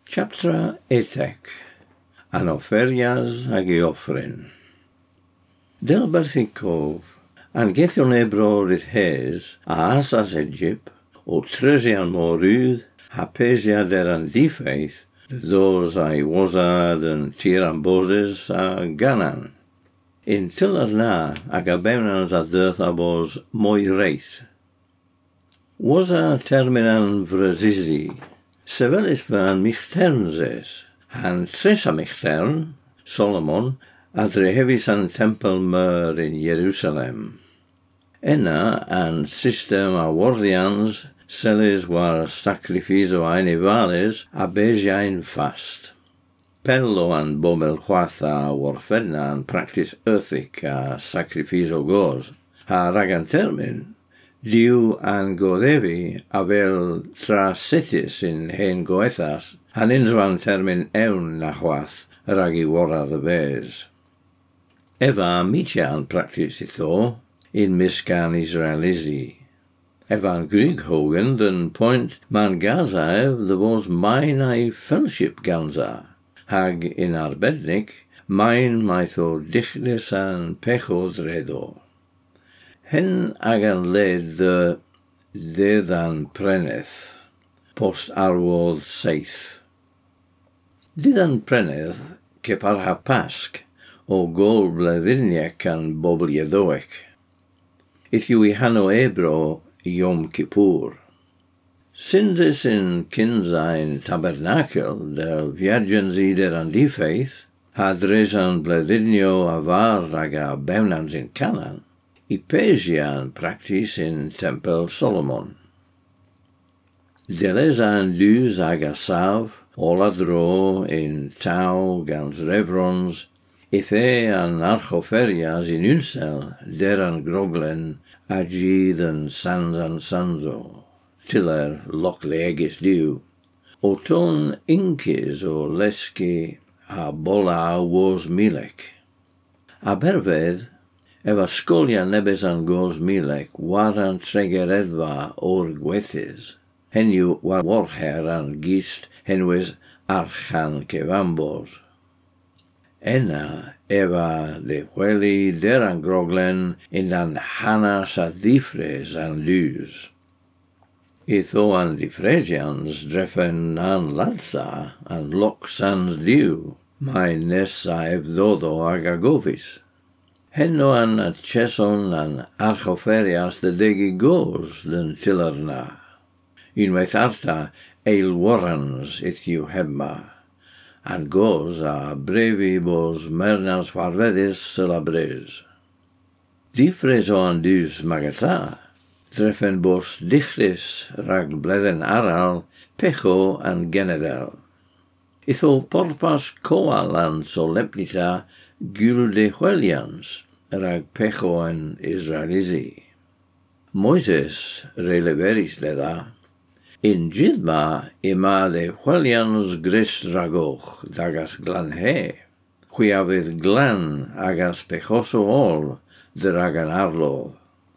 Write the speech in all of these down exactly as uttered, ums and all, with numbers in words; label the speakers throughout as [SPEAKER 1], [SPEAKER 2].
[SPEAKER 1] Chapter Etec, an offerias ag ei offrin. Del Berthicov, an gethion ebro rithes, a asas Egypt, o tresian morudd, hapesia der an difaith, those I wazad and tiran boses a ganan. In tiller na ag a bewnans a dirth abos moi reith. Waza terminan vrazizi, sevelis van michternzes, han tresa michtern, Solomon, ad rehevis an tempel mer in Jerusalem. Enna an system a wardians, selis war sacrificio ainivales abesiain fast. Pello an bomel huatha warfedna an practice earthic a sacrificio gos, ha ragan termin, diu an godevi avel trasitis in hen goethas, han inzwan termin eun na huath ragi wara the bes. Eva mitia an practice itho, in miskan Israelizi. Evan Grieg Hogan den point man gazaev the was mine I fellowship ganza. Hag in arbednik, mine mytho dichlis an pecho dredo. Hen agan led the dedan preneth, post arwodd seith. Didan preneth, keparha pask, o gol bleddirniek an bobl yedoek. Ithiu hano ebro Yom Kippur. Sindis in kinzain tabernacle del virgins ider an difaith, hadres an bleddirnio avar raga bewnans in Canaan, Ipesian practice in Temple Solomon. Delesan dus agasav, oladro in tau gans revrons, ithe an archoferias in unsel, deran groglen, agid an sans an sanzo, tiller loc legis diu, oton inkis o leski a bola was milek. Aberved, eva skolia nebes an gos milek, waran tregeredva or gwethis, henu war warher an gist henwes archan kevambos. Enna eva de hueli deran groglen in dan hanas a difres an luz. Itho an difresians drefen an ladsa an loc sans diu, mai nessa evdodo agagovis. Henno an cheson an archoferias de degi gos den tillerna. In weitharta eil warrans ithiu hebma. And gos a brevi bos mernas farvedis celebres. Difres o an dus magata, trefen bos dichris rag bledden aral, pecho an genedel. Itho porpas coal an solemnita gul de huelians, rag pecho an Israelizi. Moises releveris leda, in Jidma ima de huelians gris ragoch dagas glan he, huiavith glan agas pechoso ol dragan arlo.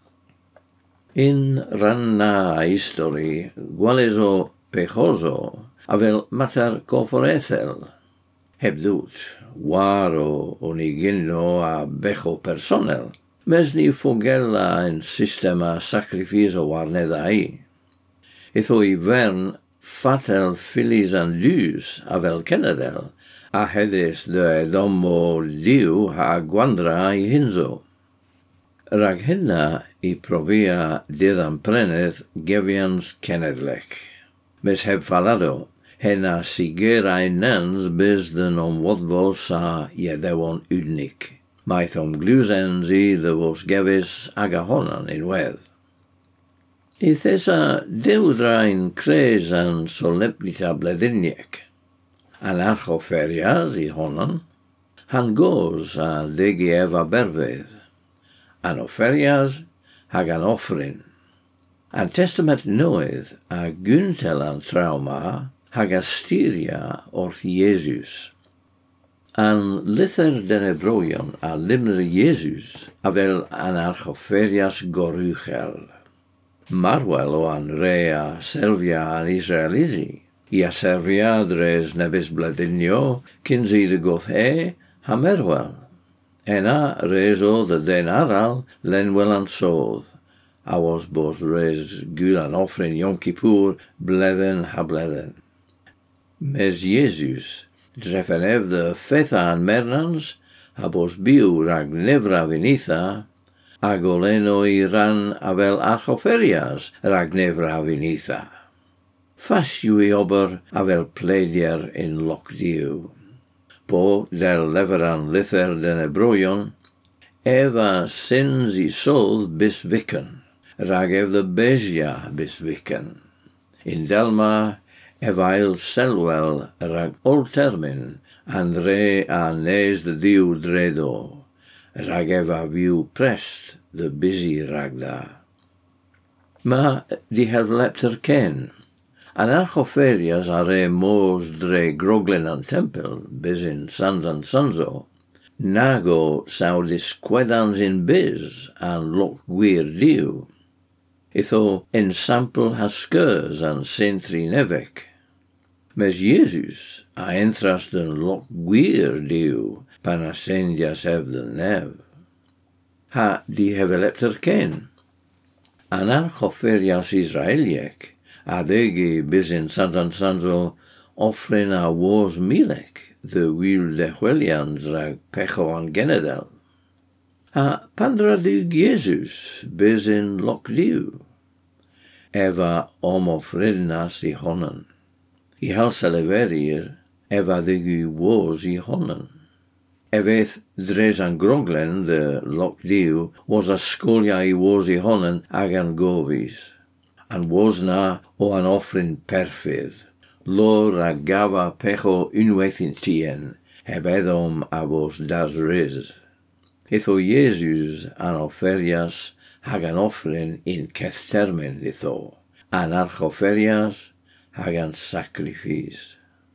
[SPEAKER 1] In ranna histori gualeso pechoso avel matar koforethel, hebdut waro onigino a becho personel, mesni fogella in sistema sacrificio warnedai. Itho I vern fatel filis an lus avel kenedel, a hedis de domo diu ha guandra I hinzo. Rag henna I provia didan preneth gevians kenedlek. Mes heb falado, henna sigera nans bizden om wadvos a jedewon udnik. Maithom glusens I the vos gevis agahonan in wedd. Ithesa deudrain cres an solemnita bleddirniek. An archoferias I honan, han gos a degi eva berved. An offerias hag an offrin. An testament noeth a guntel an trauma hag a styria orth Jesus. An lither den ebroion a limner Jesus avel an archoferias goruchel. Marwell o an rea Selvia an Israelizi, I aseriad res nebys bledinio, cyns i dy goth e, hamerwel. Ena res o the den aral, len welan sodd. A was bos res gulan offrin Yom Kippur, bledden ha bledden. Mes Jesus, drefen ev the fetha an mernans, ha bos biu rag nevra vinitha, agoleno i ran avel archoferias rag nevra vinitha. Fasiu i ober avel pledier in loc diu. Po del leveran lither den ebroion, eva sins i sodd bis viken, rag ev the besia bis viken. In delma evail selwel rag oltermin, and re a nes the diu dredo, rag eva viu prest the busy ragda. Ma di hervlepter ken, an archoferias are mos dre groglen an tempel, bis in sans an sanzo, nago saudis quedans in bis, an loc gwir diu. Itho en sample haskers an sentri nevek. Mes Jesus a entras den loc gwir diu, pan ascendias ev den nev. Ha di hevelepter ken. An archoferias Israeliek, adegi bis in Santan Sanzo, offren a wos milek, the wil de Huelians rag pecho an genedel. Ha pandra di Jesus, bis in loc diu. Eva homo frednas i honen. I halsa leverir, eva digi wos i honen. Eveth dres an groglen, de loc diu, was a scolia i wos i honen ag an govis. An wosna o an offrin perfydd. Lor a gava pecho unwethintien, heb edom avos das riz. Itho Jesus an offerias hag an offrin in kethermen itho, an archoferias hag an sacrifice.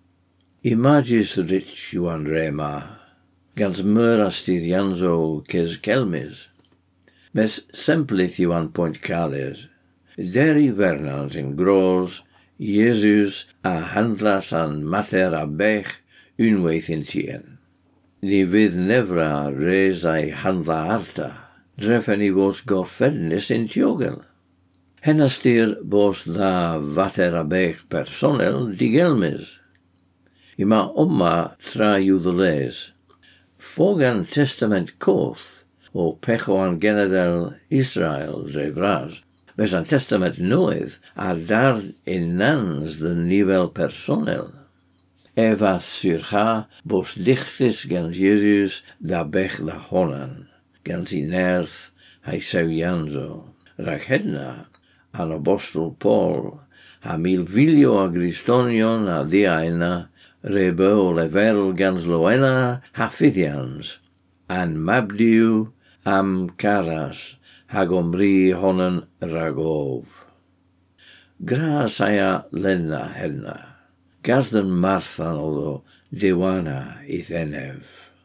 [SPEAKER 1] Imagis rich yuan rema, gans mura stirianzo kes kelmis. Mes semplith yuan point cales, deri vernans in gros, Jesus a handlas an mater a bech unweithintien. Ni vid nevra res ai handla arta, drefen i vos gorfennis in tiogel. Henastir bos da vater a bech personel digelmis. Ima omma tra judeles. Fogan testament koth, o pecho an genedel Israel revras, mes an testament noeth a dar in nans de nivel personel. Eva surcha bos dichtis gans Jesus da bech la honan, gans in erth hai seuianzo. Rachedna, an apostol Paul, ha milvilio agristonion a diaina, rebo level gans loena ha fithians, an mabdiu am caras, hagomri honen ragov. Gras aya lenna henna, gasden marthan odo dewana ithenev.